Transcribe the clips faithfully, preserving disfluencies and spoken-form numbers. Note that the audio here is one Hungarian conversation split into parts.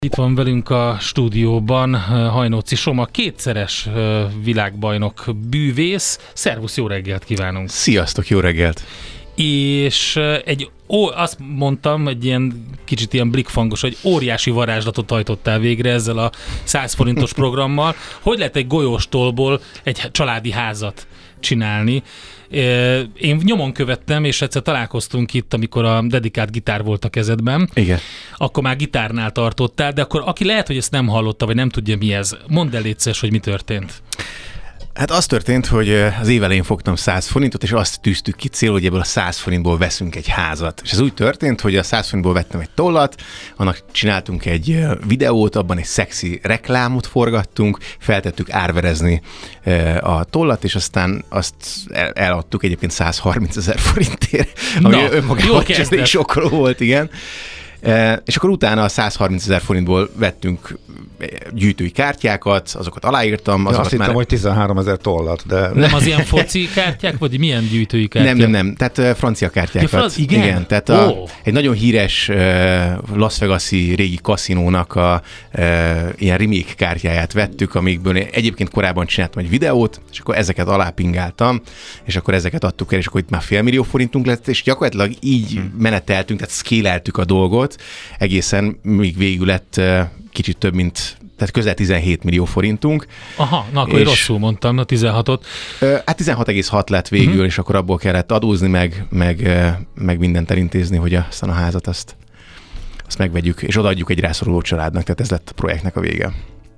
Itt van velünk a stúdióban Hajnóci Soma, kétszeres világbajnok bűvész. Szervusz, jó reggelt kívánunk! Sziasztok, jó reggelt! És egy, ó, azt mondtam, egy ilyen kicsit ilyen blikfangos, hogy óriási varázslatot hajtottál végre ezzel a száz forintos programmal. Hogy lehet egy golyóstólból egy családi házat csinálni? Én nyomon követtem, és egyszer találkoztunk itt, amikor a dedikált gitár volt a kezedben. Igen. Akkor már gitárnál tartottál, de akkor aki lehet, hogy ezt nem hallotta, vagy nem tudja mi ez, mondd el létszés, hogy mi történt. Hát az történt, hogy az év elején fogtam száz forintot, és azt tűztük ki cél, hogy ebből a száz forintból veszünk egy házat. És ez úgy történt, hogy a száz forintból vettem egy tollat, annak csináltunk egy videót, abban egy szexi reklámot forgattunk, feltettük árverezni a tollat, és aztán azt eladtuk egyébként száz harminc ezer forintért, ami Na, önmagában elég sokkoló volt, igen. E, és akkor utána a száz harminc ezer forintból vettünk gyűjtői kártyákat, azokat aláírtam. Azokat azt hittem, már... hogy tizenhárom ezer tollat, de... Nem az ilyen foci kártyák, vagy milyen gyűjtői kártyák? Nem, nem, nem. Tehát uh, francia kártyákat. Ja, franc... Igen? Igen. Tehát a, oh. egy nagyon híres uh, Las Vegas-i régi kaszinónak a uh, ilyen remake kártyáját vettük, amikből egyébként korábban csináltam egy videót, és akkor ezeket alápingáltam, és akkor ezeket adtuk el, és akkor itt már félmillió forintunk lett, és gyakorlatilag így hmm. meneteltünk, tehát szkéleltük a dolgot, egészen még végül lett uh, kicsit több, mint, tehát közel tizenhét millió forintunk. Aha, na akkor és, rosszul mondtam, a tizenhatot. Uh, hát tizenhat egész hat lett végül, uh-huh. és akkor abból kellett adózni, meg, meg, uh, meg mindent elintézni, hogy aztán a házat azt, azt megvegyük, és odaadjuk egy rászoruló családnak, tehát ez lett a projektnek a vége.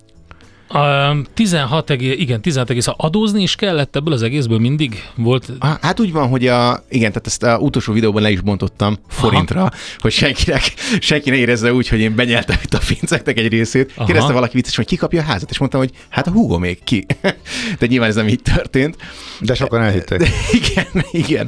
A tizenhat, igen, tizenhat egész adózni is kellett ebből az egészből mindig? Volt? Hát úgy van, hogy a, igen, tehát ezt az utolsó videóban le is bontottam forintra, Aha. hogy senkinek, senki ne érezze úgy, hogy én benyeltem itt a pénzeknek egy részét. Aha. Kérdezte valaki vicces, hogy ki kapja a házat, és mondtam, hogy hát a húgomék ki. De nyilván ez nem így történt. De sokan elhitték. De, igen, igen.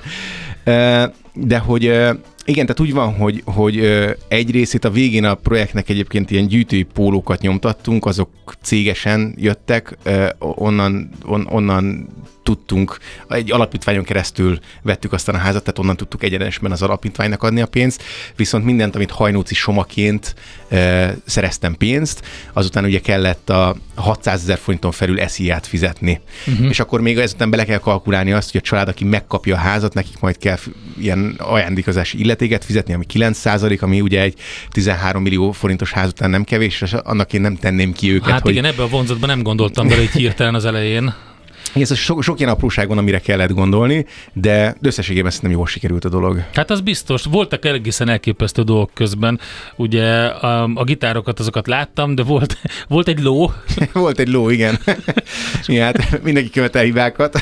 De hogy... Igen, tehát úgy van, hogy, hogy egy részét a végén a projektnek egyébként ilyen gyűjtői pólókat nyomtattunk, azok cégesen jöttek, onnan, on, onnan tudtunk, egy alapítványon keresztül vettük aztán a házat, tehát onnan tudtuk egyenesben az alapítványnak adni a pénzt, viszont mindent, amit Hajnóci Somaként e, szereztem pénzt, azután ugye kellett a hatszázezer forinton felül es i á-t fizetni. Uh-huh. És akkor még ezután bele kell kalkulálni azt, hogy a család, aki megkapja a házat, nekik majd kell ilyen ajándékozási illetéket fizetni, ami kilenc százalék, ami ugye egy tizenhárom millió forintos ház után nem kevés, és annak én nem tenném ki őket. Hát hogy... igen, ebbe a vonzatban nem gondoltam bele, hogy hirtelen az elején. Ez sok, sok ilyen apróság van, amire kellett gondolni, de összességében szerintem jól sikerült a dolog. Hát az biztos. Voltak egészen elképesztő dolgok közben. Ugye a, a gitárokat, azokat láttam, de volt, volt egy ló. Volt egy ló, igen. Ja, hát mindenki követel hibákat.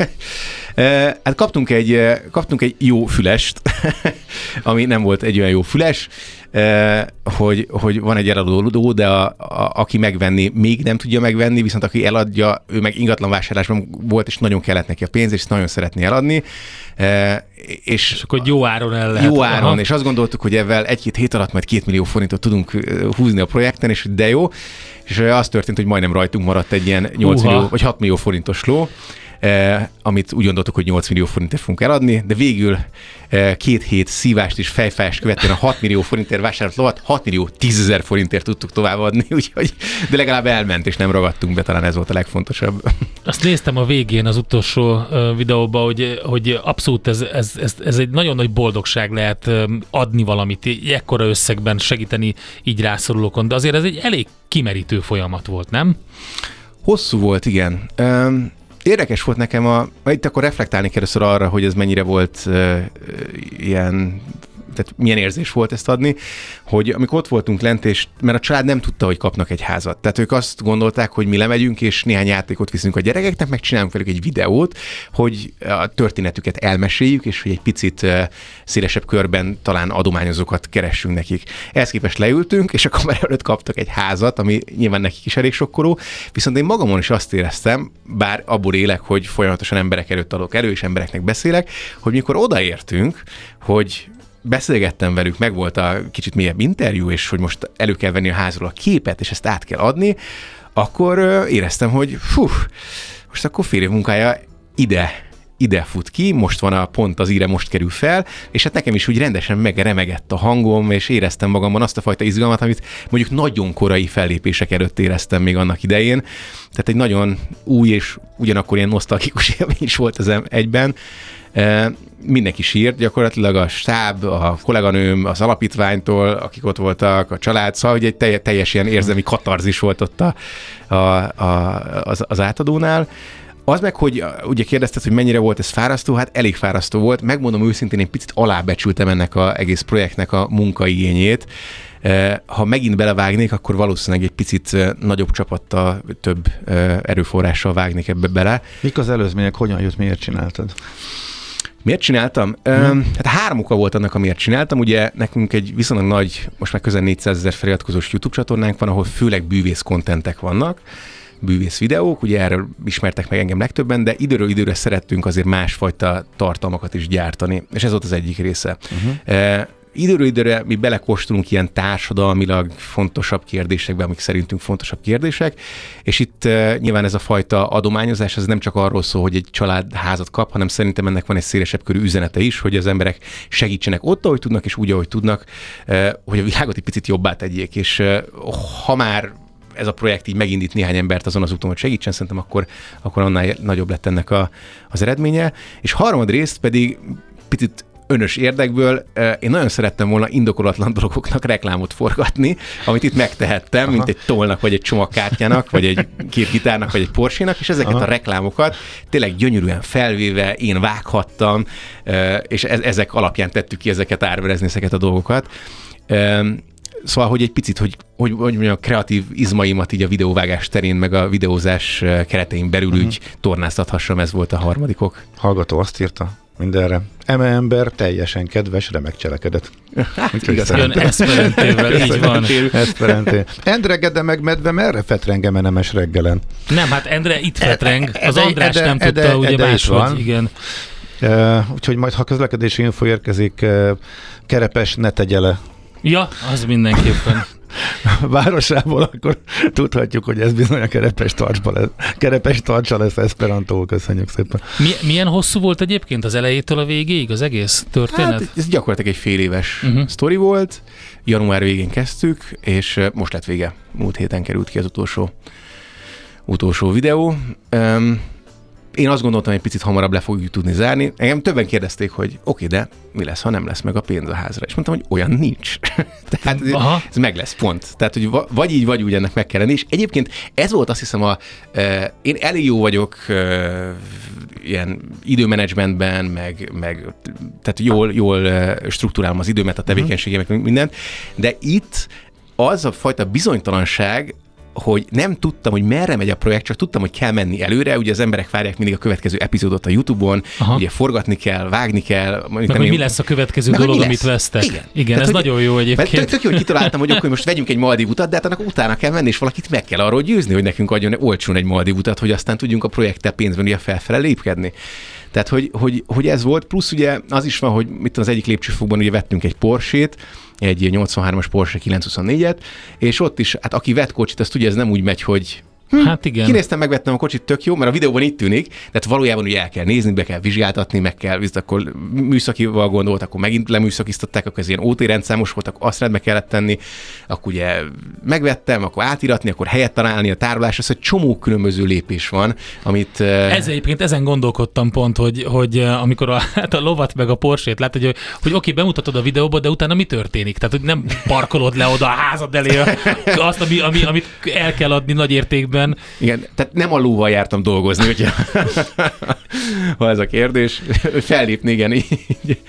Hát kaptunk egy, kaptunk egy jó fülest, ami nem volt egy olyan jó füles, hogy, hogy van egy eladó, de a, a, aki megvenni, még nem tudja megvenni, viszont aki eladja, ő meg ingatlan vásárlásban volt, és nagyon kellett neki a pénz, és nagyon szeretné eladni. És, és akkor jó áron el lehet. Jó áron, Aha. és azt gondoltuk, hogy ezzel egy-két hét alatt majd két millió forintot tudunk húzni a projekten, és de jó. És az történt, hogy majdnem rajtunk maradt egy ilyen nyolc millió, vagy hat millió forintos ló, Eh, amit úgy gondoltuk, hogy nyolc millió forintért fogunk eladni, de végül eh, két hét szívást és fejfájást követően a hat millió forintért vásárolt lovat hat millió tízezer forintért tudtuk továbbadni, úgyhogy, de legalább elment, és nem ragadtunk be, talán ez volt a legfontosabb. Azt néztem a végén az utolsó uh, videóban, hogy, hogy abszolút ez, ez, ez, ez egy nagyon nagy boldogság lehet um, adni valamit, ekkora összegben segíteni így rászorulókon, de azért ez egy elég kimerítő folyamat volt, nem? Hosszú volt, igen. Um, Érdekes volt nekem, a, itt akkor reflektálni kell először arra, hogy ez mennyire volt uh, ilyen, tehát milyen érzés volt ezt adni, hogy amikor ott voltunk lent, és, mert a család nem tudta, hogy kapnak egy házat. Tehát ők azt gondolták, hogy mi lemegyünk, és néhány játékot viszünk a gyerekeknek, meg csinálunk velük egy videót, hogy a történetüket elmeséljük, és hogy egy picit uh, szélesebb körben talán adományozókat keressünk nekik. Ehhez képest leültünk, és a kamera előtt kaptak egy házat, ami nyilván nekik is elég sokkoló, viszont én magamon is azt éreztem, bár abból élek, hogy folyamatosan emberek előtt adok elő, és embereknek beszélek, hogy mikor odaértünk, hogy beszélgettem velük, meg volt a kicsit mélyebb interjú, és hogy most elő kell venni a házról a képet, és ezt át kell adni, akkor éreztem, hogy fú, most akkor fél év munkája ide ide fut ki, most van a pont az íre, most kerül fel, és hát nekem is úgy rendesen megremegett a hangom, és éreztem magamban azt a fajta izgalmat, amit mondjuk nagyon korai fellépések előtt éreztem még annak idején. Tehát egy nagyon új és ugyanakkor ilyen nosztalgikus élmény is volt az egyben. Mindenki sírt, gyakorlatilag a stáb, a kolléganőm, az alapítványtól, akik ott voltak, a család, szóval egy teljes, teljes ilyen érzelmi katarzis volt ott a, a, a, az, az átadónál. Az meg, hogy ugye kérdezted, hogy mennyire volt ez fárasztó, hát elég fárasztó volt. Megmondom őszintén, én picit alábecsültem ennek az egész projektnek a munkaigényét. Ha megint belevágnék, akkor valószínűleg egy picit nagyobb csapattal, több erőforrással vágnék ebbe bele. Mik az előzmények, hogyan jut, miért csináltad? Miért csináltam? Hmm. Hát három oka volt annak, amiért csináltam. Ugye nekünk egy viszonylag nagy, most már közel négyszázezer feliratkozós YouTube csatornánk van, ahol főleg bűvész kontentek vannak, bűvész videók, ugye erről ismertek meg engem legtöbben, de időről időre szerettünk azért másfajta tartalmakat is gyártani, és ez volt az egyik része. Uh-huh. E, időről időre mi belekóstolunk ilyen társadalmilag fontosabb kérdésekbe, amik szerintünk fontosabb kérdések, és itt e, nyilván ez a fajta adományozás, ez nem csak arról szól, hogy egy család házat kap, hanem szerintem ennek van egy szélesebb körű üzenete is, hogy az emberek segítsenek ott, ahogy tudnak, és úgy, ahogy tudnak, e, hogy a világot egy picit jobbá tegyék, és e, ha már ez a projekt így megindít néhány embert azon az úton, hogy segítsen, szerintem akkor, akkor annál nagyobb lett ennek a, az eredménye. És harmadrészt pedig picit önös érdekből én nagyon szerettem volna indokolatlan dolgoknak reklámot forgatni, amit itt megtehettem, Aha. mint egy tollnak, vagy egy csomagkártyának, vagy egy két gitárnak, vagy egy Porsche-nak, és ezeket Aha. a reklámokat tényleg gyönyörűen felvéve én vághattam, és ezek alapján tettük ki ezeket árverezni, ezeket a dolgokat. Szóval, hogy egy picit, hogy, hogy, hogy mondjam, a kreatív izmaimat így a videóvágás terén, meg a videózás keretein belül uh-huh. úgy tornáztathassam, ez volt a harmadikok. Hallgató azt írta mindenre. Eme ember teljesen kedves, remek cselekedet. Hát igazán. Jön Esperantével, így van. Esperanté. Endre Gede meg medve merre fetreng Nemes reggelen? Nem, hát Endre itt fetreng. Az András ede, nem ede, tudta, ugye máshogy, igen. Uh, úgyhogy majd, ha közlekedési info érkezik, uh, Kerepes ne tegye le. Ja, az mindenképpen. Városából, akkor tudhatjuk, hogy ez bizony a Kerepes tartsa lesz, Kerepes tartsa lesz Esperantó. Köszönjük szépen. Mi, milyen hosszú volt egyébként az elejétől a végéig az egész történet? Hát ez gyakorlatilag egy fél éves uh-huh. sztori volt. Január végén kezdtük, és most lett vége. Múlt héten került ki az utolsó, utolsó videó. Um, Én azt gondoltam, hogy egy picit hamarabb le fogjuk tudni zárni. Engem többen kérdezték, hogy oké, de mi lesz, ha nem lesz meg a pénz a házra? És mondtam, hogy olyan nincs. Tehát Aha. ez meg lesz, pont. Tehát, hogy vagy így, vagy úgy ennek meg kell lenni. És egyébként ez volt, azt hiszem, a, e, én elég jó vagyok e, ilyen időmenedzsmentben, meg, meg tehát jól, jól struktúrálom az időmet, a tevékenységemet, uh-huh. mindent, de itt az a fajta bizonytalanság, hogy nem tudtam, hogy merre megy a projekt, csak tudtam, hogy kell menni előre. Ugye az emberek várják mindig a következő epizódot a YouTube-on, Aha. ugye forgatni kell, vágni kell. Meg, hogy mi lesz a következő meg, dolog, amit vesztek. Igen, Igen Tehát, ez hogy, nagyon jó egyébként. Tök, tök jó, hogy kitaláltam, hogy akkor most vegyünk egy Maldiv utat, de hát annak utána kell menni, és valakit meg kell arról győzni, hogy nekünk adjon olcsón egy Maldiv utat, hogy aztán tudjunk a projekttel pénzben ugye felfele lépkedni. Tehát, hogy, hogy, hogy ez volt, plusz ugye az is van, hogy mit az egyik lépcsőfokban ugye vettünk egy Porsche-t, egy nyolcvanhármas Porsche kilencszázhuszonnégyet, és ott is, hát aki vett kocsit, azt ugye ez nem úgy megy, hogy hm, hát igen. Kinéztem, megvettem a kocsit, tök jó, mert a videóban itt tűnik, tehát valójában ugye el kell nézni, be kell vizsgáltatni, meg kell, viszont akkor műszakival gondolt, akkor megint leműszakiztatták, akkor ez ilyen ó té rendszámos volt, akkor azt rendbe kellett tenni, akkor ugye megvettem, akkor átiratni, akkor helyet találni, a tárolás, az egy csomó különböző lépés van, amit... Ez egyébként ezen gondolkodtam pont, hogy, hogy amikor a, hát a lovat meg a Porsche-t látod, hogy, hogy oké, bemutatod a videóba, de utána mi történik? Tehát, hogy nem parkolod le oda a házad elé azt, ami, ami, amit el kell adni nagy értékben. Igen, tehát nem a lóval jártam dolgozni, hogyha ha ez a kérdés. Fellépni, igen, így.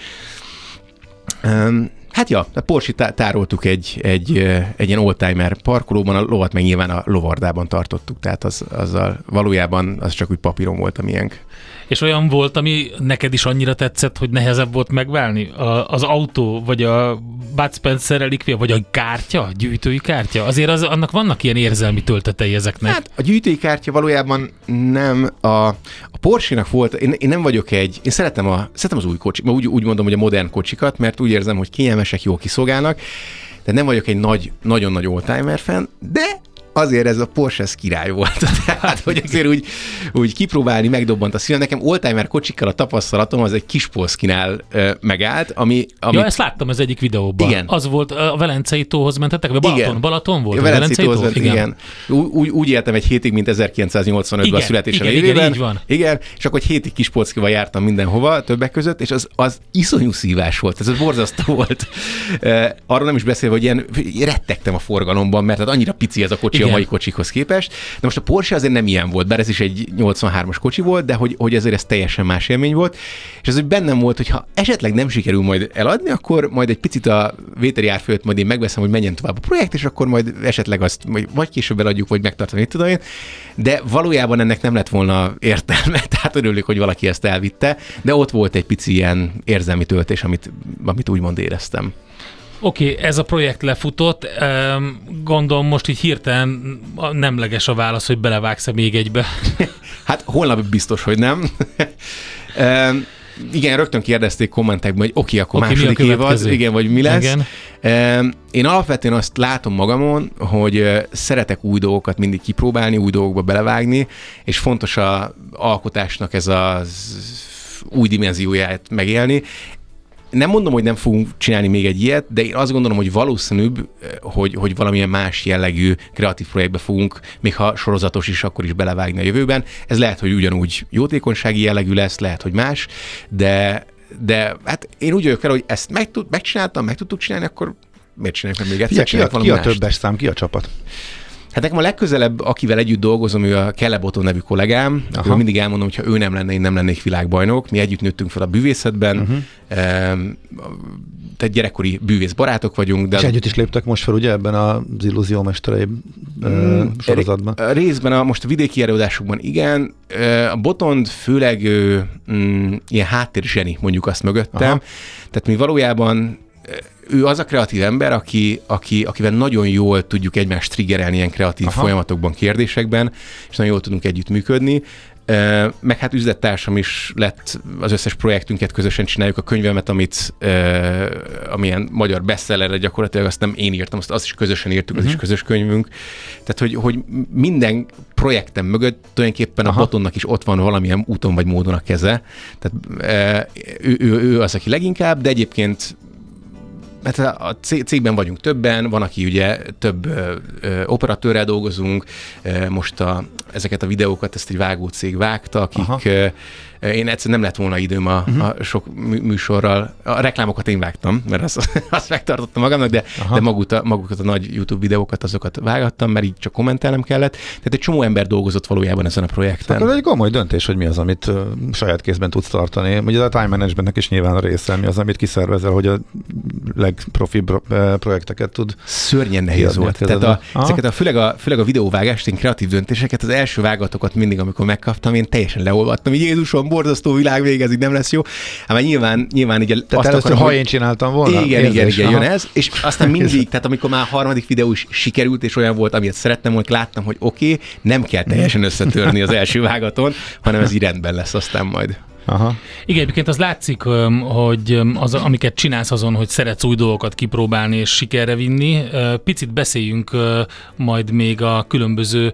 Um, hát ja, a Porsche tároltuk egy, egy, egy ilyen oldtimer parkolóban, a lovat meg nyilván a lovardában tartottuk, tehát az, azzal valójában az csak úgy papíron volt a miénk. És olyan volt, ami neked is annyira tetszett, hogy nehezebb volt megválni? A, az autó, vagy a Bud Spencer relikvia, vagy a kártya, a gyűjtői kártya? Azért az, annak vannak ilyen érzelmi töltetei ezeknek. Hát a gyűjtői kártya valójában nem a, a Porsche-nak volt, én, én nem vagyok egy, én szeretem, a, szeretem az új kocsi, úgy, úgy mondom, hogy a modern kocsikat, mert úgy érzem, hogy kényelmesek, jól kiszolgálnak, de nem vagyok egy nagy, nagyon nagy oldtimer fan, de azért ez a Porsche ez király volt. Tehát, hogy azért úgy, úgy kipróbálni, megdobbant a szívem. Nekem oldtimer kocsikkal a tapasztalatom az egy kis Polszkinál uh, megállt, ami... ami... Ja, ezt láttam az egyik videóban. Igen. Az volt, a Velencei tóhoz mentetek, vagy Balaton? Igen. Balaton volt? A Velencei tóhoz ment, igen. igen. Úgy, úgy éltem egy hétig, mint ezerkilencszáznyolcvanötben a születésem igen, évében. Igen, így van. Igen, és akkor egy hétig kis Polszkival jártam mindenhova, többek között, és az, az iszonyú szívás volt, ez az borzasztó volt. Uh, arról nem is beszélve, hogy ilyen rettegtem a forgalomban, mert hát annyira pici ez a kocsi igen. a mai kocsikhoz képest. De most a Porsche azért nem ilyen volt, bár ez is egy nyolcvanhármas kocsi volt, de hogy, hogy ezért ez teljesen más élmény volt. És az, hogy bennem volt, hogy ha esetleg nem sikerül majd eladni, akkor majd egy picit a vételi ár fölött majd én megveszem, hogy menjen tovább a projekt, és akkor majd esetleg azt vagy később eladjuk, vagy megtartani, tudom én. De valójában ennek nem lett volna értelme, tehát örülök, hogy valaki ezt elvitte, de ott volt egy pici ilyen érzelmi töltés, amit, amit úgymond éreztem. Oké, okay, ez a projekt lefutott. Gondolom most így hirtelen nemleges a válasz, hogy belevágsz-e még egybe. Hát holnap biztos, hogy nem. Igen, rögtön kérdezték kommentekben, hogy oké, okay, akkor okay, második év az, igen, vagy mi lesz. Igen. Én alapvetően azt látom magamon, hogy szeretek új dolgokat mindig kipróbálni, új dolgokba belevágni, és fontos az alkotásnak ez az új dimenzióját megélni. Nem mondom, hogy nem fogunk csinálni még egy ilyet, de én azt gondolom, hogy valószínűbb, hogy, hogy valamilyen más jellegű kreatív projektbe fogunk, még ha sorozatos is, akkor is belevágni a jövőben. Ez lehet, hogy ugyanúgy jótékonysági jellegű lesz, lehet, hogy más, de, de hát én úgy vagyok fel, hogy ezt meg tud, megcsináltam, meg tudtuk csinálni, akkor miért csináljuk meg még egyszer? Ki, ki, a, ki a többes szám, ki a csapat? Hát nekem a legközelebb, akivel együtt dolgozom, ő a Kelle Botton nevű kollégám. Aha. Mindig elmondom, hogy ha ő nem lenne, én nem lennék világbajnok. Mi együtt nőttünk fel a bűvészetben, uh-huh. tehát gyerekkori bűvész barátok vagyunk. De és az... együtt is léptek most fel ugye ebben az Illúzió mesterei mm, sorozatban? Részben a, most a vidéki előadásokban igen. A Botond főleg mm, ilyen háttérzseni, mondjuk azt mögöttem. Aha. Tehát mi valójában ő az a kreatív ember, aki, aki, akivel nagyon jól tudjuk egymást triggerelni ilyen kreatív Aha. folyamatokban, kérdésekben, és nagyon jól tudunk együttműködni. Meg hát üzlettársam is lett, az összes projektünket közösen csináljuk, a könyvemet, amit amilyen magyar bestsellerre gyakorlatilag azt nem én írtam, azt, azt is közösen írtuk, uh-huh. az is közös könyvünk. Tehát, hogy, hogy minden projektem mögött tulajdonképpen Aha. a Botonnak is ott van valamilyen úton vagy módon a keze. Tehát ő, ő, ő az, aki leginkább, de egyébként mert a cégben vagyunk többen, van, aki ugye több ö, ö, operatőrrel dolgozunk, ö, most a, ezeket a videókat ezt egy vágócég vágta, akik ö, én egyszerűen nem lett volna időm a, uh-huh. a sok műsorral. A reklámokat én vágtam, mert azt, azt megtartottam magamnak, de, de magukat, magukat a nagy YouTube videókat, azokat vágattam, mert így csak kommentelnem kellett. Tehát egy csomó ember dolgozott valójában ezen a projekten. Akkor egy komoly döntés, hogy mi az, amit uh, saját kézben tudsz tartani. Ugye a time managementnek is nyilván a része, mi az, amit kiszervezel, hogy a legprofibb projekteket tud. Szörnyen nehéz volt. Tehát a, ezeket a, főleg, a, főleg a videóvágást, én kreatív döntéseket, az első vágatokat mindig, amikor megkaptam, én teljesen leolvattam, hogy Jézusom, borzasztó világ vége, ez így nem lesz jó. Hát nyilván, nyilván így tehát azt akarom, ha hogy... én csináltam volna? Igen, igen, igen, jön ez. És aztán mindig, tehát amikor már a harmadik videó is sikerült, és olyan volt, amit szerettem, hogy láttam, hogy oké, okay, nem kell teljesen összetörni az első vágaton, hanem ez így rendben lesz aztán majd. Aha. Igen, egyébként az látszik, hogy az, amiket csinálsz azon, hogy szeretsz új dolgokat kipróbálni és sikerre vinni. Picit beszéljünk majd még a különböző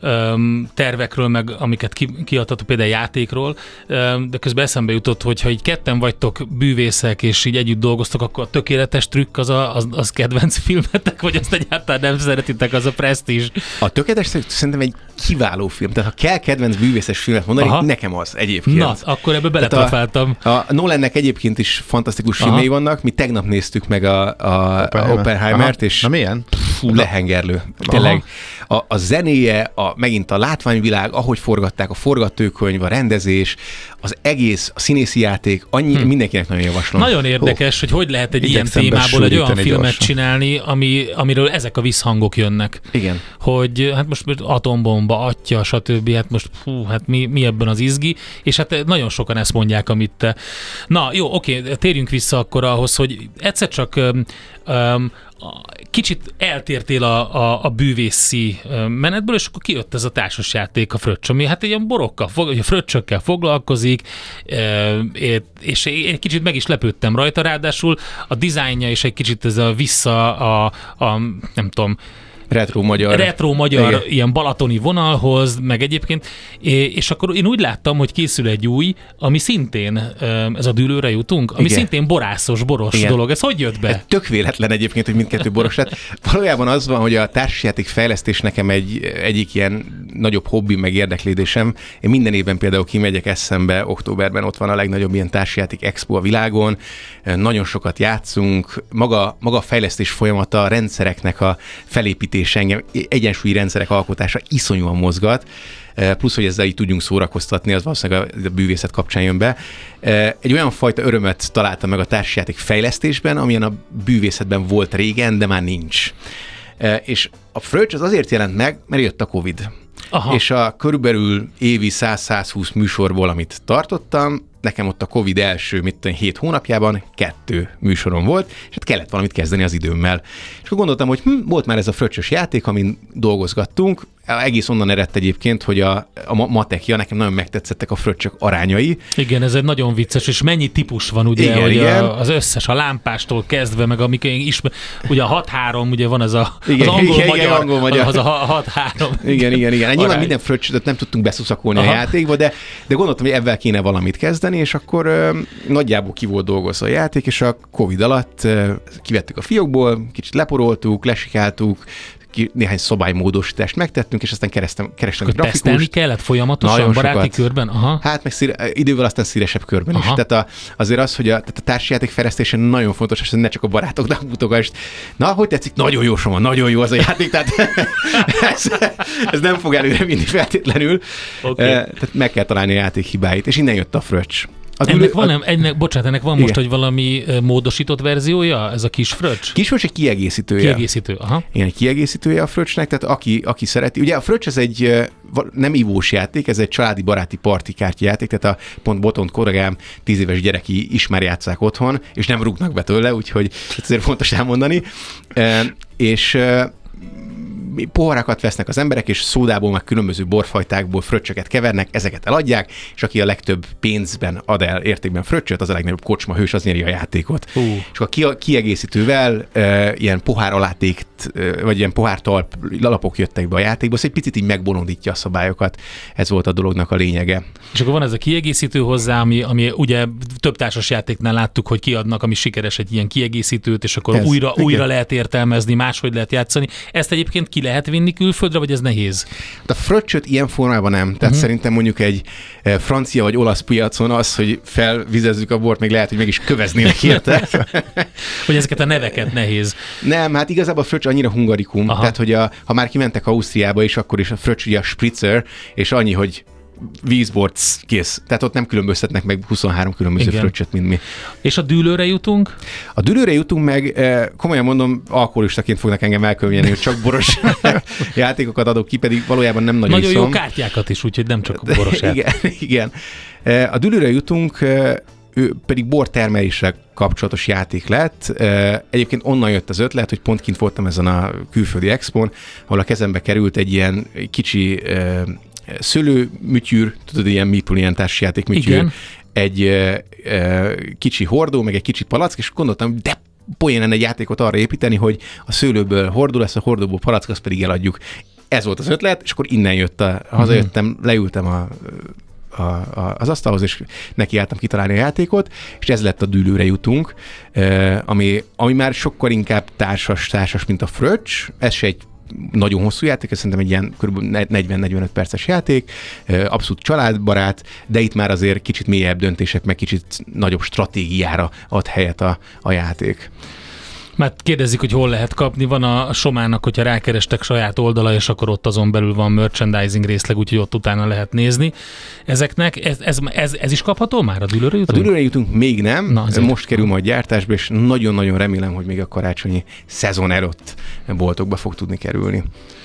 tervekről, meg amiket ki, kiadtatok, például játékról, de közben eszembe jutott, hogy ha így ketten vagytok bűvészek, és így együtt dolgoztok, akkor a tökéletes trükk az, a, az, az kedvenc filmetek, vagy azt egyáltalán nem szeretitek, az a Prestige? A tökéletes trükk szerintem egy kiváló film, tehát ha kell kedvenc bűvészes filmet mondani, Aha. nekem az egyébként. Na, akkor ebbe beletrafáltam. A, a Nolannek egyébként is fantasztikus Aha. filmei vannak, mi tegnap néztük meg a, a, Oppenheimer. a Oppenheimert, és Na milyen? Fú, lehengerlő. Tényleg a, a zenéje, a, megint a látványvilág, ahogy forgatták, a forgatókönyv, a rendezés, az egész, a színészi játék, annyi, hm. mindenkinek nagyon javaslom. Nagyon érdekes, oh. hogy hogy lehet egy ilyen témából egy olyan filmet gyorsan. csinálni, ami, amiről ezek a visszhangok jönnek. Igen. Hogy hát most atombomba, atya, stb. Hát most hú, hát mi, mi ebben az izgi, és hát nagyon sokan ezt mondják, amit te. Na jó, oké, térjünk vissza akkor ahhoz, hogy egyszer csak um, um, kicsit eltértél a, a, a bűvészi menetből, és akkor kijött ez a társasjáték, a Fröccs, ami hát ilyen borokkal, a fröccsökkel foglalkozik, és egy kicsit meg is lepődtem rajta, ráadásul a dizájnja is egy kicsit ez a vissza a, a nem tudom, retro magyar. Retro magyar, igen. ilyen balatoni vonalhoz, meg egyébként, és akkor én úgy láttam, hogy készül egy új, ami szintén, ez a Dűlőre jutunk, ami igen. szintén borászos, boros igen. dolog. Ez hogy jött be? Ez tök véletlen egyébként, hogy mindkettő boros lett. Valójában az van, hogy a társasjáték fejlesztés nekem egy, egyik ilyen nagyobb hobbi, meg érdeklődésem. Én minden évben például kimegyek Eszenbe, októberben ott van a legnagyobb ilyen társasjáték expo a világon. Nagyon sokat játszunk. Maga, maga a fejlesztés folyamata, a rendszereknek a felépítése, engem, egyensúlyi rendszerek alkotása iszonyúan mozgat. Plusz, hogy ezzel így tudjunk szórakoztatni, az valószínűleg a bűvészet kapcsán jön be. Egy olyan fajta örömet találtam meg a társasjáték fejlesztésben, amilyen a bűvészetben volt régen, de már nincs. És a fröccs az azért jelent meg, mert jött a Covid. Aha. És a körülbelül évi száz-százhúsz műsorból, amit tartottam, nekem ott a Covid első, mit tudom, hét hónapjában kettő műsorom volt, és hát kellett valamit kezdeni az időmmel. És akkor gondoltam, hogy hm, volt már ez a fröccsös játék, amin dolgozgattunk, egész onnan eredt egyébként, hogy a, a matekja, nekem nagyon megtetszettek a fröccsök arányai. Igen, ez egy nagyon vicces, és mennyi típus van, ugye, igen, hogy igen. A, az összes, a lámpástól kezdve, meg amik ismer, ugye a hat három, ugye van ez a, igen, az angol-magyar, igen, angol-magyar. az a hat három. Igen, igen, igen. Nyilván minden fröccsöt nem tudtunk beszuszakolni Aha. a játékba, de, de gondoltam, hogy ebben kéne valamit kezdeni, és akkor ö, nagyjából ki volt dolgozva a játék, és a Covid alatt ö, kivettük a fiókból, kicsit leporoltuk, lesikáltuk, néhány szabálymódosítást megtettünk, és aztán kerestem, kerestem egy grafikust. Tesztelni kellett folyamatosan nagyon baráti sokat. körben? Aha. Hát meg szíre, idővel aztán szélesebb körben Aha. is. Tehát a, azért az, hogy a, tehát a társasjáték fejlesztése nagyon fontos, és ne csak a barátoknak mutogass. Na, hogy tetszik? Nagyon jó, Soma, nagyon jó az a játék, tehát ez, ez nem fog előre vinni feltétlenül. Okay. Tehát meg kell találni a játék hibáit, és innen jött a fröccs. Az ennek ülő, van, a... ennek, bocsánat, ennek van igen. most, hogy valami módosított verziója, ez a kis fröccs? Kis fröccs egy kiegészítője. Kiegészítő, aha. Igen, egy kiegészítője a fröccsnek, tehát aki, aki szereti. Ugye a fröccs ez egy nem ivós játék, ez egy családi baráti partikártya játék, tehát a pont Botont kollégám tíz éves gyereki is már játsszák otthon, és nem rúgnak be tőle, úgyhogy ezért fontos elmondani. E, és poharakat vesznek az emberek, és szódából, meg különböző borfajtákból fröccsöket kevernek, ezeket eladják, és aki a legtöbb pénzben ad el értékben fröccsöt, az a legnagyobb kocsma hős, az nyeri a játékot. Uh. És a kiegészítővel e, ilyen pohár alátékt, e, vagy ilyen pohártalp lapok jöttek be a játékba, szóval egy picit így megbolondítja a szabályokat. Ez volt a dolognak a lényege. És akkor van ez a kiegészítő hozzá, ami, ami ugye több társas játéknál láttuk, hogy kiadnak, ami sikeres egy ilyen kiegészítőt, és akkor ez, újra, újra lehet értelmezni, máshogy lehet játszani. Ezt egyébként ki lehet vinni külföldre, vagy ez nehéz? A fröccsöt ilyen formában nem. Tehát uh-huh. szerintem mondjuk egy francia vagy olasz piacon az, hogy felvizezzük a bort, még lehet, hogy meg is köveznének érte. Hogy ezeket a neveket nehéz. Nem, hát igazából a fröccs annyira hungarikum. Aha. Tehát, hogy a, ha már kimentek Ausztriába is, akkor is a fröccs ugye a spritzer, és annyi, hogy vízbort, kész. Tehát ott nem különböztetnek meg huszonhárom különböző Igen. fröccsöt, mint mi. És a Dűlőre jutunk? A Dűlőre jutunk meg, komolyan mondom, alkoholistaként fognak engem elkönyvelni, hogy csak boros játékokat adok ki, pedig valójában nem nagyon Nagyon iszom. jó kártyákat is, úgyhogy nem csak boros igen, igen. A Dűlőre jutunk, ő pedig bortermeléssel kapcsolatos játék lett. Egyébként onnan jött az ötlet, hogy pont kint voltam ezen a külföldi expón, ahol a kezembe került egy ilyen kicsi szőlőmütyűr, tudod, ilyen Meeple, ilyen társasjáték műtyűr, egy e, e, kicsi hordó, meg egy kicsi palack, és gondoltam, de poén lenne egy játékot arra építeni, hogy a szőlőből hordó lesz, a hordóból palack, azt pedig eladjuk. Ez volt az ötlet, és akkor innen jött, a, hazajöttem, leültem a, a, a, az asztalhoz, és nekiálltam kitalálni a játékot, és ez lett a Dűlőre jutunk, ami, ami már sokkal inkább társas, társas, mint a fröccs. Ez se egy nagyon hosszú játék, ez szerintem egy ilyen kb. negyven-negyvenöt perces játék, abszolút családbarát, de itt már azért kicsit mélyebb döntések, meg kicsit nagyobb stratégiára ad helyet a, a játék. Mert kérdezik, hogy hol lehet kapni. Van a Somának, hogyha rákerestek saját oldala, és akkor ott azon belül van merchandising részleg, úgyhogy ott utána lehet nézni ezeknek. Ez, ez, ez, ez is kapható már a Dűlőre jutunk? A Dűlőre jutunk még nem. Na, most kerül majd gyártásba, és nagyon-nagyon remélem, hogy még a karácsonyi szezon előtt boltokba fog tudni kerülni.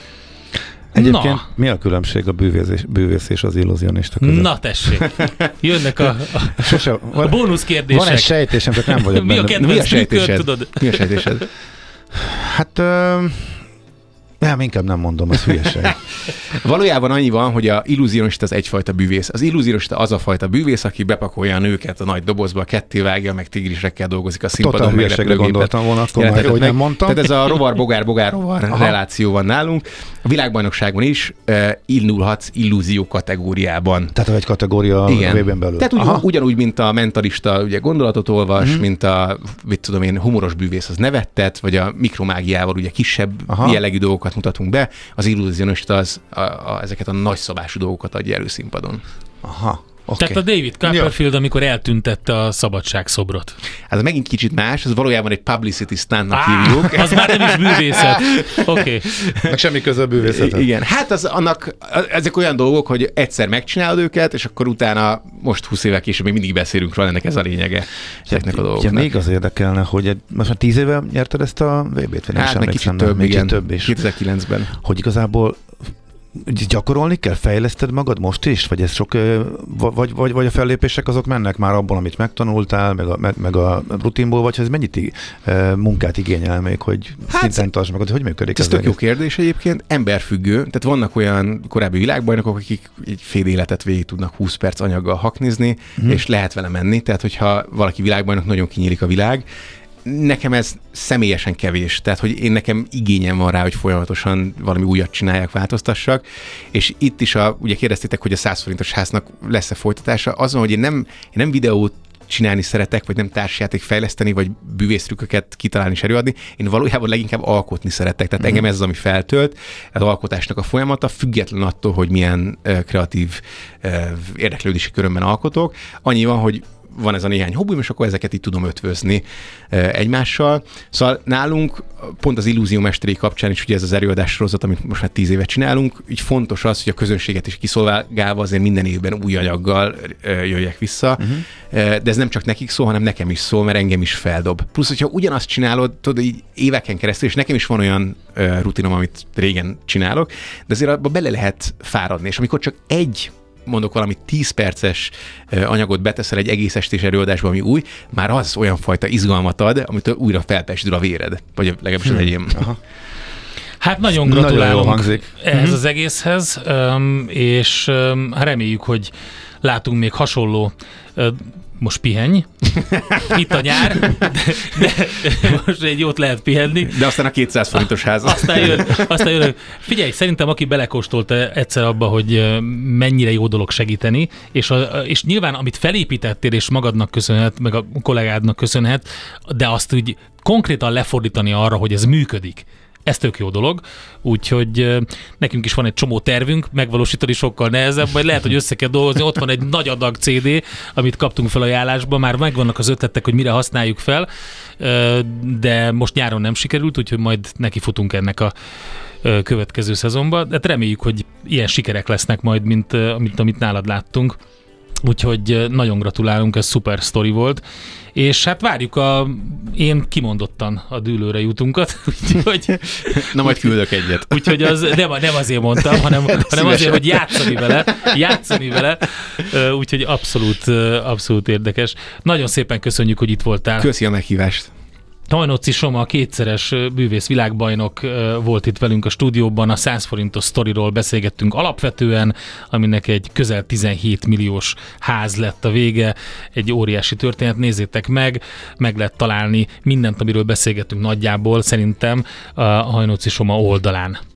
Egyébként Na. mi a különbség a bűvész, bűvész és az illúzionista között? Na tessék, jönnek a, a, Sose, a bónusz kérdések. Van egy sejtésem, csak nem vagyok mi benne. A mi a sejtésed? tudod? Mi a sejtésed? Hát ö, Nem, inkább nem mondom, az hülyeség. Valójában annyi van, hogy a illúzionista az egyfajta bűvész. Az illúzionista az a fajta bűvész, aki bepakolja a nőket a nagy dobozba, kettévágja, meg tigrisekkel dolgozik a színpadon. Totál hülyeségre gondoltam volna, akkor már, hogy nem mondtam. Tehát ez a rovar-bogár-bogár-rovar reláció van nálunk. A világbajnokságon is uh, indulhatsz illúzió kategóriában. Tehát egy kategória a vében belül. Tehát ugyan, ugyanúgy, mint a mentalista ugye gondolatot olvas, mm-hmm. mint a, mit tudom én, humoros bűvész az nevettet, vagy a mikromágiával ugye kisebb Aha. jellegű dolgokat mutatunk be, az illúzionista az a, a, ezeket a nagyszabású dolgokat adja elő színpadon. Aha. Okay. Tehát a David Copperfield, amikor eltüntette a szabadságszobrot. Hát ez megint kicsit más, ez valójában egy publicity stuntnak hívjuk. Az már nem is bűvészet. Oké. Okay. Meg semmi köze a bűvészetet. Igen, hát az, annak, ezek olyan dolgok, hogy egyszer megcsinálod őket, és akkor utána most húsz évvel később még mindig beszélünk róla, ennek ez a lényege. Ezeknek a dolgoknak. Még az érdekelne, hogy most már tíz éve nyerted ezt a vé bét? Hát meg kicsit több, még igen, több is. kétezer-kilencben. Hogy igazából gyakorolni kell, fejleszted magad most is? Vagy ez sok, vagy, vagy, vagy a fellépések azok mennek már abból, amit megtanultál, meg a, meg, meg a rutinból, vagy ez mennyit ig, munkát igényel még, hogy hát, szinten tartsd magad, hogy működik ez? Ez tök jó kérdés egyébként, emberfüggő, tehát vannak olyan korábbi világbajnokok, akik egy fél életet végig tudnak húsz perc anyaggal haknizni, hmm. és lehet vele menni, tehát hogyha valaki világbajnok, nagyon kinyílik a világ. Nekem ez személyesen kevés, tehát hogy én nekem igényem van rá, hogy folyamatosan valami újat csináljak, változtassak, és itt is, a, ugye kérdeztétek, hogy a száz forintos háznak lesz-e folytatása, azon, hogy én nem, én nem videót csinálni szeretek, vagy nem társjáték fejleszteni, vagy bűvésztrükköket kitalálni és előadni, én valójában leginkább alkotni szeretek, tehát engem ez az, ami feltölt, az alkotásnak a folyamata, független attól, hogy milyen uh, kreatív uh, érdeklődési körömben alkotok. Annyi van, hogy van ez a néhány hobbim, és akkor ezeket így tudom ötvözni egymással. Szóval nálunk pont az illúziómesteri kapcsán is ugye ez az előadás sorozat, amit most már tíz évet csinálunk, így fontos az, hogy a közönséget is kiszolgálva azért minden évben új anyaggal jöjjek vissza, uh-huh. de ez nem csak nekik szól, hanem nekem is szól, mert engem is feldob. Plusz, hogyha ugyanazt csinálod, tudod, így éveken keresztül, és nekem is van olyan rutinom, amit régen csinálok, de azért abba bele lehet fáradni, és amikor csak egy mondok valamit tíz perces anyagot beteszel egy egész estés előadásba, ami új, már az olyan fajta izgalmat ad, amitől újra felpesdül a véred. Vagy legalábbis az enyém. Aha. Hát nagyon gratulálunk nagyon ehhez mm-hmm. az egészhez, és reméljük, hogy látunk még hasonló, most pihenj, itt a nyár, de, de most egy jót lehet pihenni. De aztán a kétszáz forintos ház. Aztán jön, aztán jön. Figyelj, szerintem aki belekóstolta egyszer abba, hogy mennyire jó dolog segíteni, és, a, és nyilván amit felépítettél, és magadnak köszönhet, meg a kollégádnak köszönhet, de azt úgy konkrétan lefordítani arra, hogy ez működik. Ez tök jó dolog, úgyhogy nekünk is van egy csomó tervünk, megvalósítani sokkal nehezebb, majd lehet, hogy össze kell dolgozni, ott van egy nagy adag cé dé, amit kaptunk felajánlásba, már megvannak az ötletek, hogy mire használjuk fel, de most nyáron nem sikerült, úgyhogy majd nekifutunk ennek a következő szezonban, de reméljük, hogy ilyen sikerek lesznek majd, mint amit, amit nálad láttunk. Úgyhogy nagyon gratulálunk, ez szuper sztori volt. És hát várjuk a, én kimondottan a dűlőre jutunkat. Úgyhogy, na majd küldök egyet. Úgyhogy az nem, nem azért mondtam, hanem, hanem azért, hogy játszani vele. Játszani vele. Úgyhogy abszolút, abszolút érdekes. Nagyon szépen köszönjük, hogy itt voltál. Köszi a meghívást. Hajnóci Soma, kétszeres bűvész világbajnok volt itt velünk a stúdióban, a száz forintos sztoriról beszélgettünk alapvetően, aminek egy közel tizenhét milliós ház lett a vége, egy óriási történet, nézzétek meg, meg lehet találni mindent, amiről beszélgettünk nagyjából szerintem a Hajnóci Soma oldalán.